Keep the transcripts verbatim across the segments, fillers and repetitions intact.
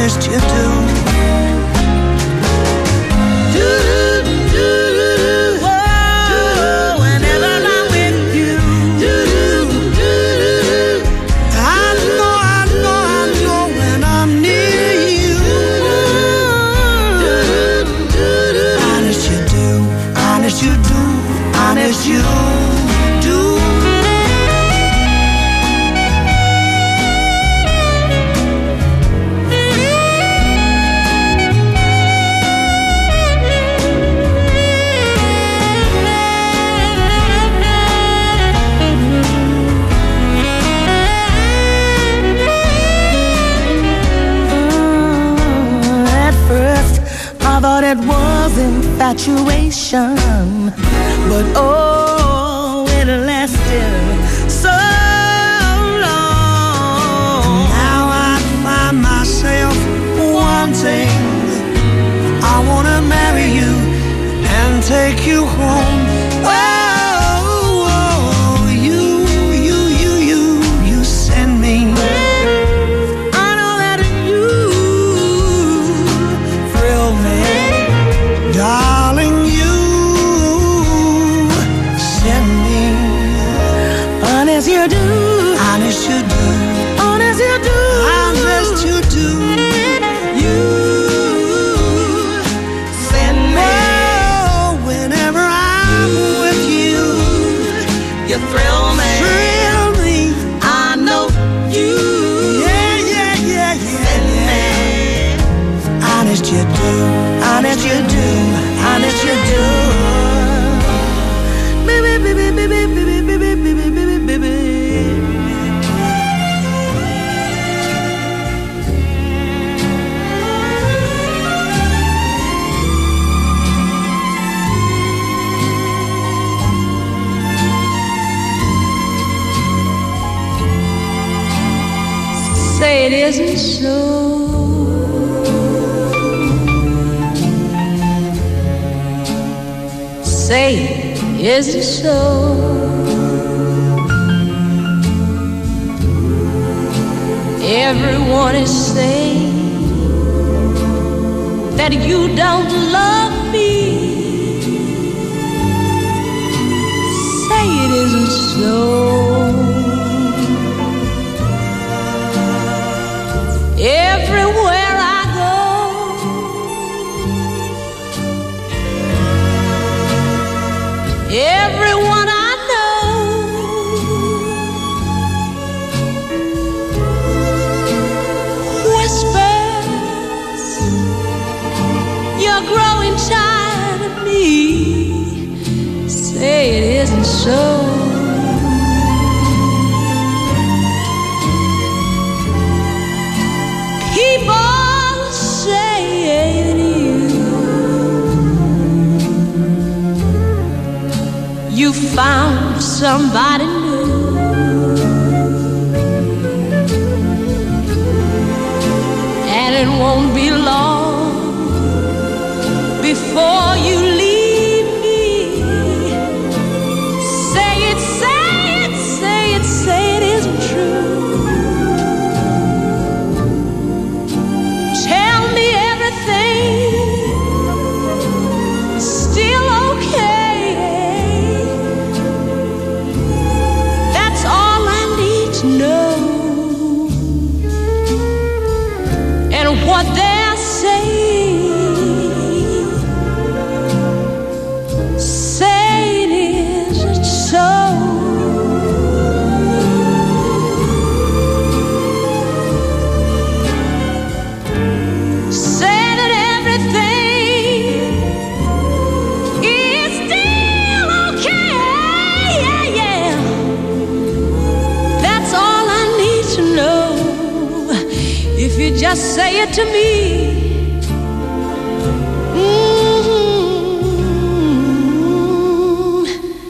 honest you do. Infatuation, but oh, it lasted so long. Now I find myself wanting, I wanna marry you and take you home. Oh, oh, you, you, you, you, you send me. I know that you thrill me, darling. Honest you do, honest you do, honest you do, honest you do. You send me. Oh, whenever I'm with you, you thrill me, thrill me. I know you. Yeah, yeah, yeah, yeah. Send me. Honest you do, honest you do, honest you do. Baby, baby, baby, baby, baby, baby, baby, baby. Say it isn't so. Say it isn't so. Everyone is saying that you don't love me. Say it isn't so. Everywhere I go, everyone I know whispers, you're growing tired of me. Say it isn't so. Keep on saying you, you found somebody new, and it won't be long before you leave me. Say it, say it, say it, say it isn't true. Still okay. That's all I need to know. And what they're saying, say it isn't so. Say that everything is still okay. Yeah, yeah. That's all I need to know. If you just say it to me. Mm-hmm.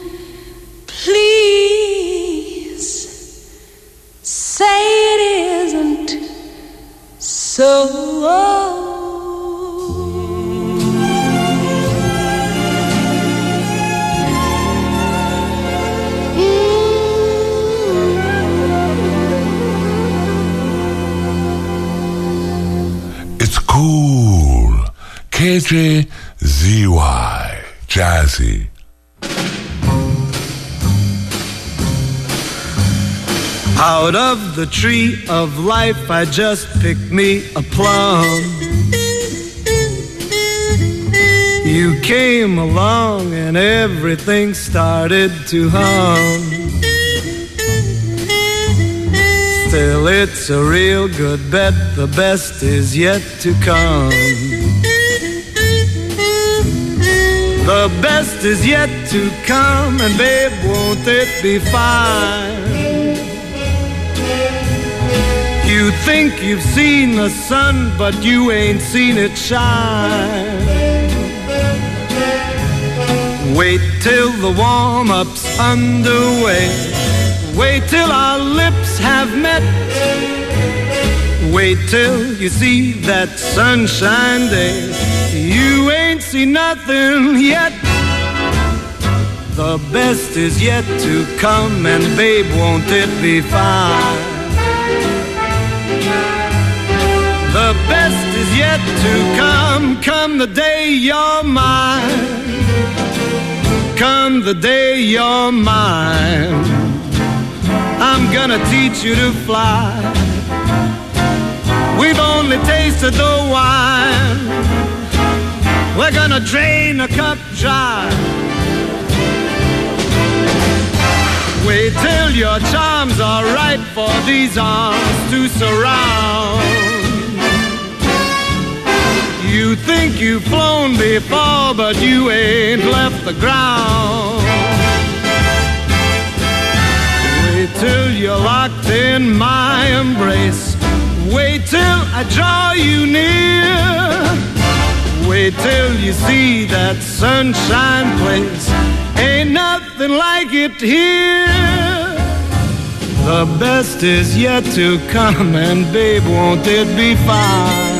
Please say it isn't so. K J Z Y, Jazzy. Out of the tree of life I just picked me a plum. You came along and everything started to hum. Still it's a real good bet, the best is yet to come. The best is yet to come, and babe, won't it be fine? You think you've seen the sun, but you ain't seen it shine. Wait till the warm-up's underway. Wait till our lips have met. Wait till you see that sunshine day. You ain't seen nothing yet. The best is yet to come, and babe, won't it be fine? The best is yet to come, come the day you're mine. Come the day you're mine. I'm gonna teach you to fly. We've only tasted the wine. We're gonna drain a cup dry. Wait till your charms are right for these arms to surround. You think you've flown before, but you ain't left the ground. Wait till you're locked in my embrace. Wait till I draw you near. Wait till you see that sunshine place. Ain't nothing like it here. The best is yet to come, and babe, won't it be fine?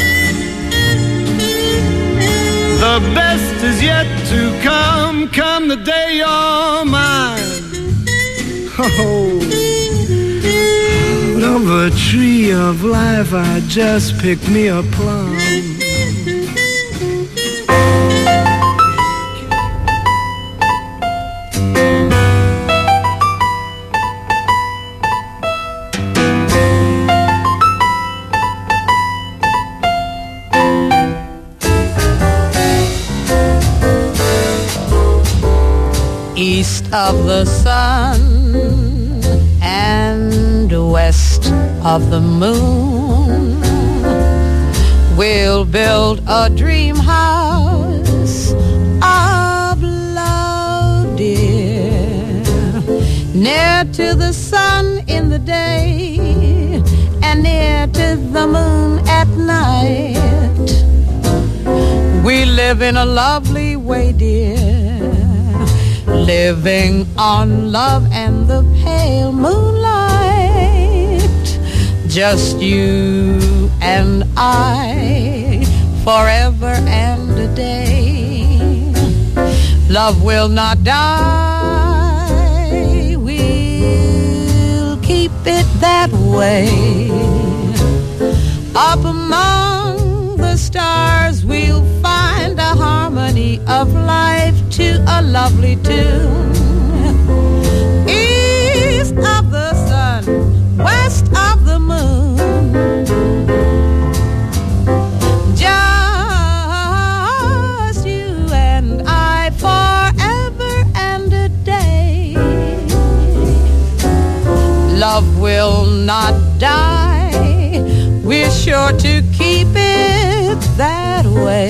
The best is yet to come, come the day you're mine. Oh, out of a tree of life I just picked me a plum. East of the sun and west of the moon, we'll build a dream house of love, dear, near to the sun in the day and near to the moon at night. We live in a lovely way, dear, living on love and the pale moonlight. Just you and I, forever and a day. Love will not die, we'll keep it that way. Up among the stars we'll find a harmony of life to a lovely tune. East of the sun, west of the moon, just you and I forever and a day. Love will not die, we're sure to keep it that way.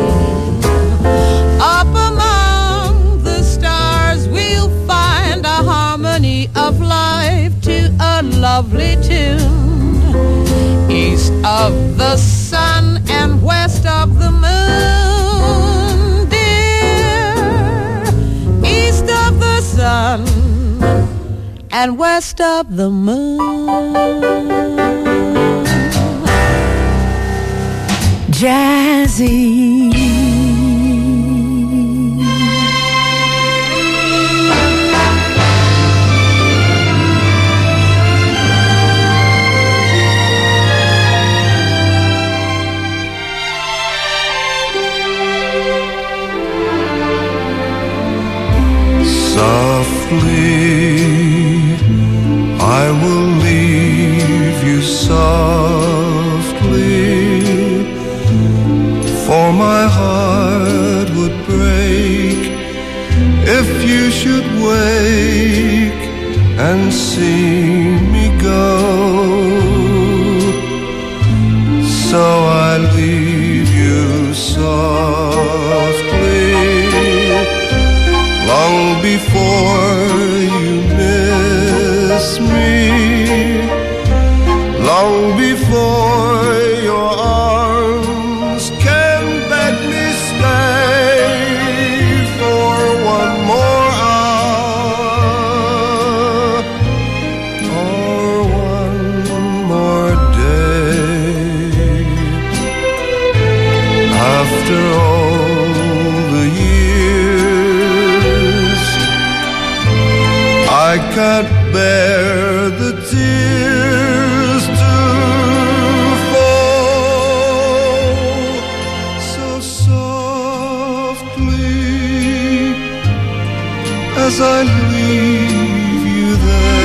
Up among the stars we'll find a harmony of life to a lovely tune. East of the sun and west of the moon, dear. East of the sun and west of the moon. Jazzy. Softly I will leave you softly, for my heart would break if you should wake and see me go. So I leave you softly, long before you miss me, long before your arms can beg me stay for one more hour or one more day. After all the years, I can't bear the tears to fall. So softly as I leave you there.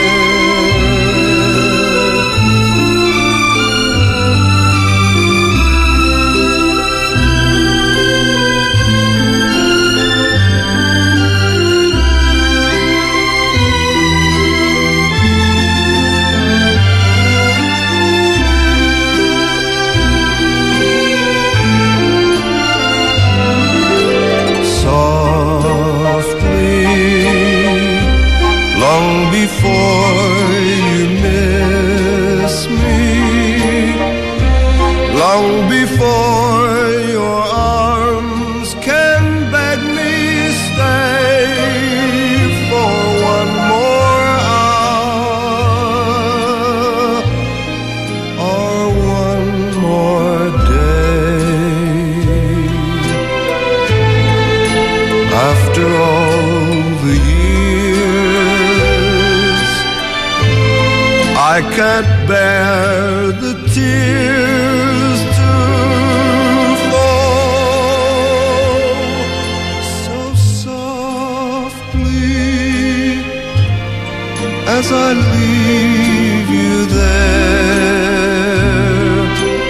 Before you miss me, long before your arms can beg me stay for one more hour or one more day. After all the years, I can't bear the tears to fall. So softly as I leave you there,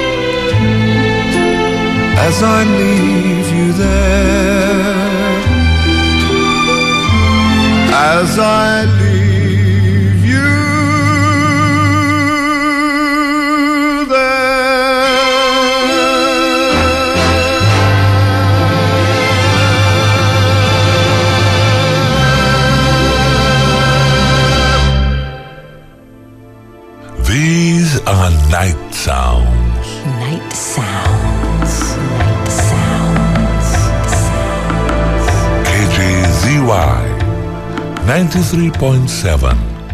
as I leave you there, as I leave you. These are night sounds. Night sounds. Night sounds. Sounds. K J Z Y ninety-three point seven.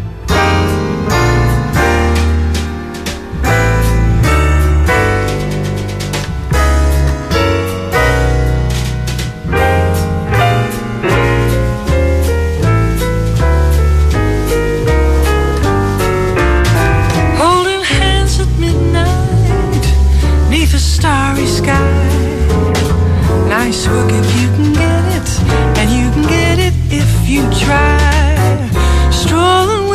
Nice work if you can get it, and you can get it if you try. Strolling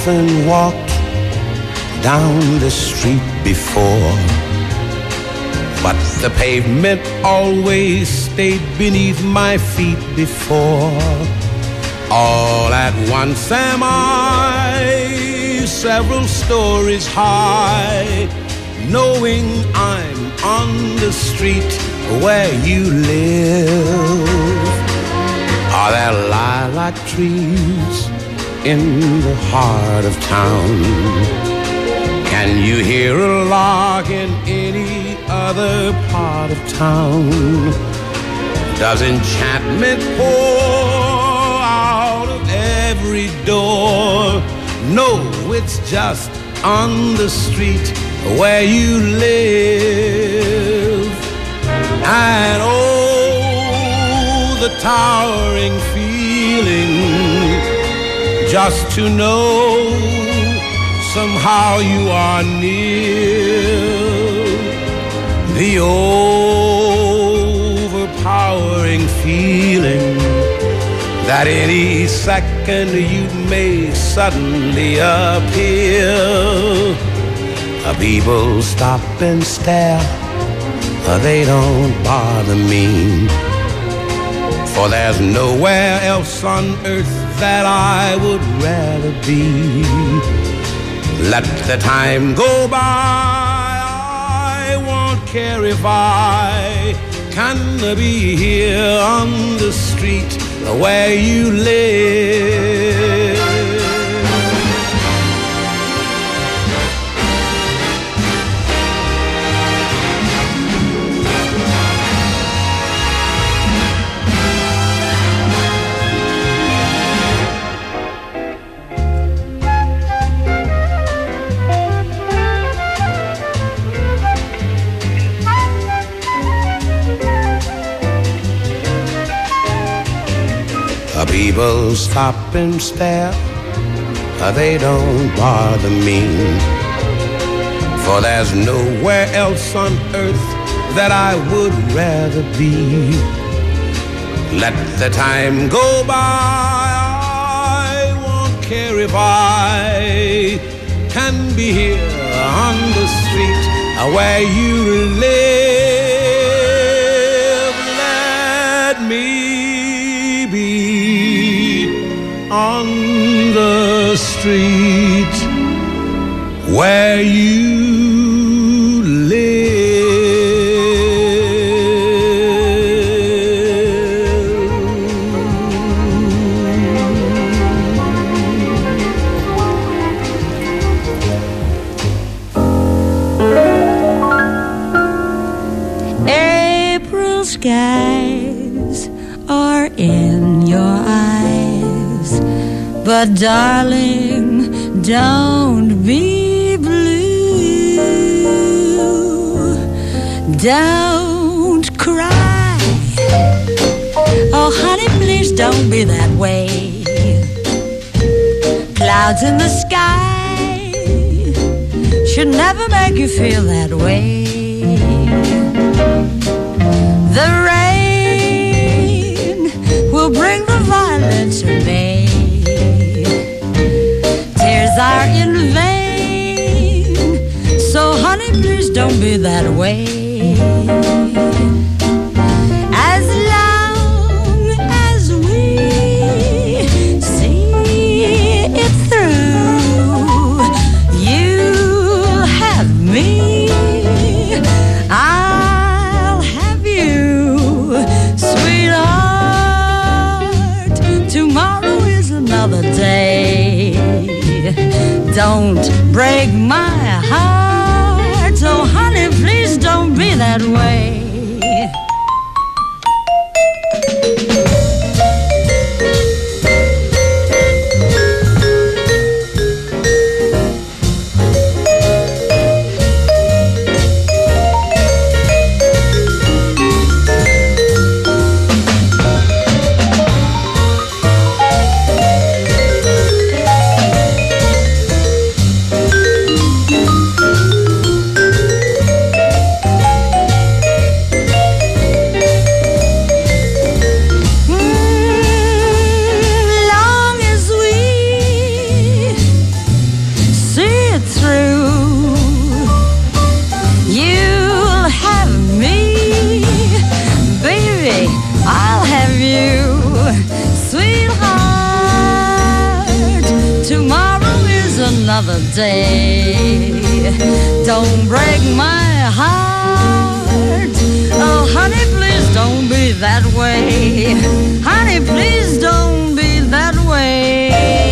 often walked down the street before, but the pavement always stayed beneath my feet before. All at once am I several stories high, knowing I'm on the street where you live. Are there lilac trees in the heart of town? Can you hear a lark in any other part of town? Does enchantment pour out of every door? No, it's just on the street where you live. And oh, the towering feeling just to know somehow you are near. The overpowering feeling that any second you may suddenly appear. People stop and stare, they don't bother me, for there's nowhere else on earth that I would rather be. Let the time go by, I won't care if I can be here on the street where you live. People stop and stare, they don't bother me, for there's nowhere else on earth that I would rather be. Let the time go by, I won't care if I can be here on the street where you live. Let me on the street where you live. April skies are in your eyes, but darling, don't be blue. Don't cry. Oh, honey, please don't be that way. Clouds in the sky should never make you feel that way. The rain will bring the violets of May. Tears are in vain, so honey, please don't be that way. As long as we see it through, you'll have me, I'll have you, sweetheart. Tomorrow is another day. Don't break my heart, so honey, please don't be that way. say. Don't break my heart. Oh, honey, please don't be that way. Honey, please don't be that way.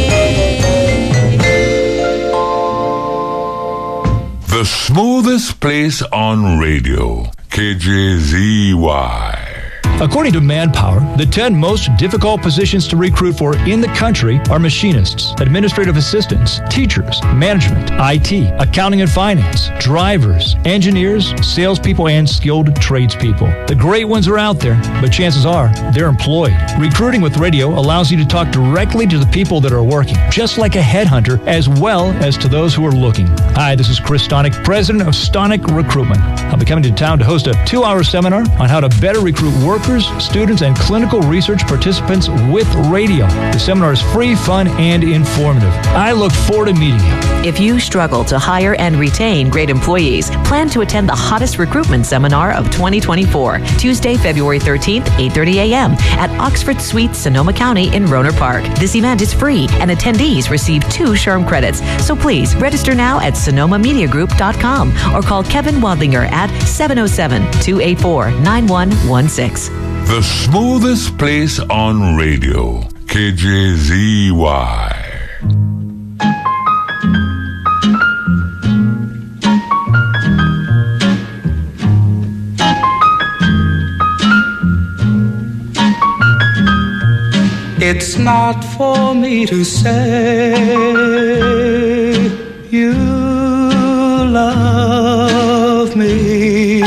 The smoothest place on radio, K J Z Y. According to Manpower, the ten most difficult positions to recruit for in the country are machinists, administrative assistants, teachers, management, I T, accounting and finance, drivers, engineers, salespeople, and skilled tradespeople. The great ones are out there, but chances are they're employed. Recruiting with radio allows you to talk directly to the people that are working, just like a headhunter, as well as to those who are looking. Hi, this is Chris Stonick, president of Stonick Recruitment. I'll be coming to town to host a two-hour seminar on how to better recruit workers, students, and clinical research participants with radio. The seminar is free, fun, and informative. I look forward to meeting you. If you struggle to hire and retain great employees, plan to attend the hottest recruitment seminar of twenty twenty-four, Tuesday, February thirteenth, eight thirty a.m. at Oxford Suites, Sonoma County in Rohnert Park. This event is free, and attendees receive two SHRM credits. So please register now at sonoma media group dot com or call Kevin Wadlinger at seven oh seven, two eight four, nine one one six. The smoothest place on radio, K J Z Y. It's not for me to say you love me.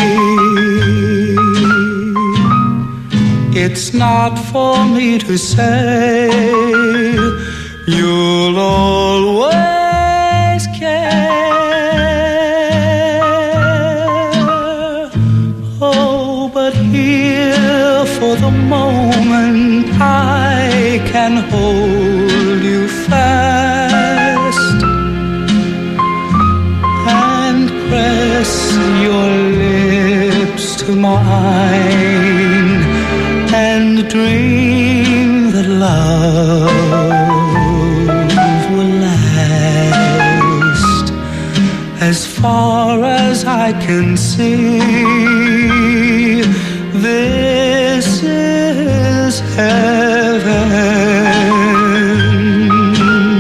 It's not for me to say you'll always care. Oh, but here for the moment I can hold you fast and press your lips to mine and dream that love will last as far as I can see. This is heaven,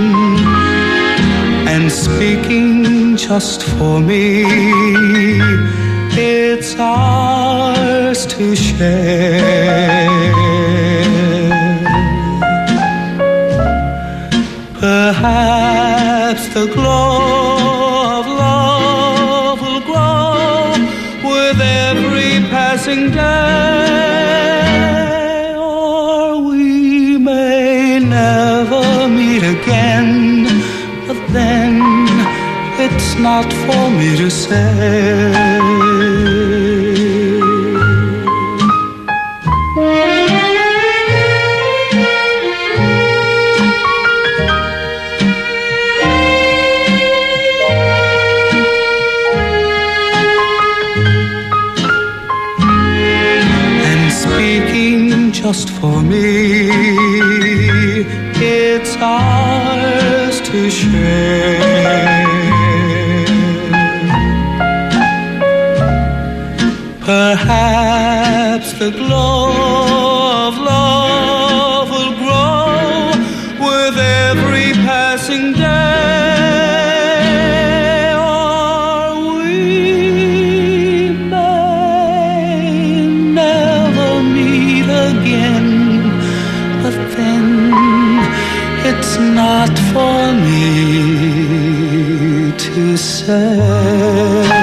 and speaking just for me, it's ours to share. Perhaps the glow of love will grow with every passing day, or we may never meet again, but then it's not for me to say. Just for me, it's ours to share. Perhaps the glow of love will grow with every passing day, or we may never meet again, but then it's not for me to say.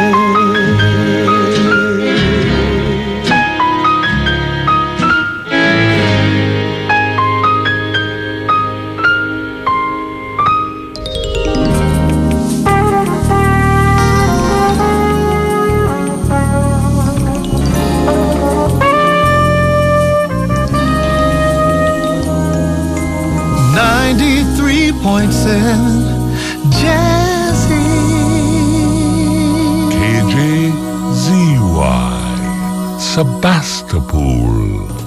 ninety-three point seven Jazzy K J Z Y Sebastopol.